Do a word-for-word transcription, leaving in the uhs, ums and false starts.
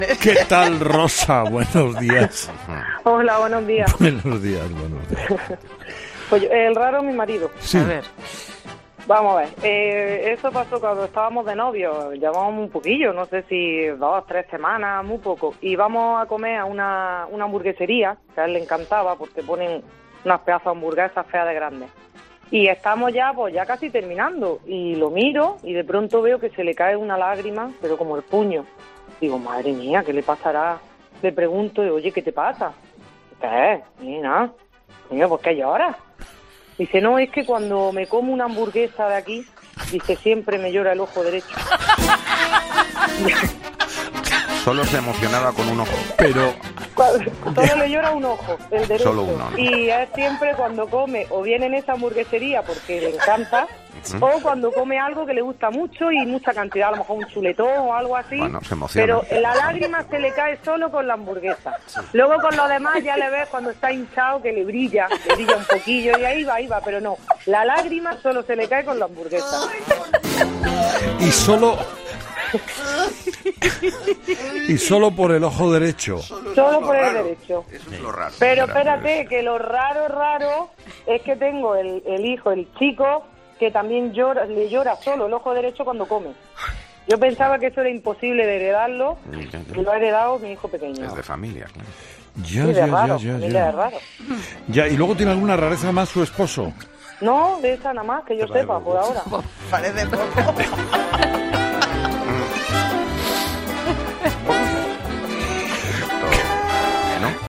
¿Qué tal, Rosa? Buenos días. Hola, buenos días. Buenos días, buenos días. Pues el raro es mi marido. Sí. A ver. Vamos a ver, eh, eso pasó cuando estábamos de novios, llevábamos un poquillo, no sé si dos, tres semanas, muy poco, y vamos a comer a una, una hamburguesería, que a él le encantaba porque ponen unas pedazos de hamburguesas feas de grandes. Y estamos ya, pues ya casi terminando, y lo miro y de pronto veo que se le cae una lágrima, pero como el puño. Digo, madre mía, ¿qué le pasará? Le pregunto, oye, ¿qué te pasa? ¿Qué es? Mira, mira, ¿por qué lloras? Dice, no, es que cuando me como una hamburguesa de aquí, dice, siempre me llora el ojo derecho. Solo se emocionaba con un ojo. Pero... Solo le llora un ojo, el derecho. Solo uno, ¿no? Y es siempre cuando come, o viene en esa hamburguesería porque le encanta, uh-huh. o cuando come algo que le gusta mucho y mucha cantidad, a lo mejor un chuletón o algo así. Bueno, se emociona. Pero la lágrima se le cae solo con la hamburguesa. Luego con lo demás ya le ves cuando está hinchado que le brilla, le brilla un poquillo y ahí va, ahí va, pero no. La lágrima solo se le cae con la hamburguesa. Y solo... y solo por el ojo derecho. Solo por el derecho. Eso es lo raro. Pero espérate, que lo raro, raro es que tengo el, el hijo, el chico, que también llora, le llora solo el ojo derecho cuando come. Yo pensaba que eso era imposible de heredarlo, y lo ha heredado mi hijo pequeño. Es de familia, claro. Ya, sí, ya, de raro, ya, ya, de ya. raro. Ya, y luego tiene alguna rareza más su esposo. No, de esa nada más, que yo sepa, por ahora. Parece poco.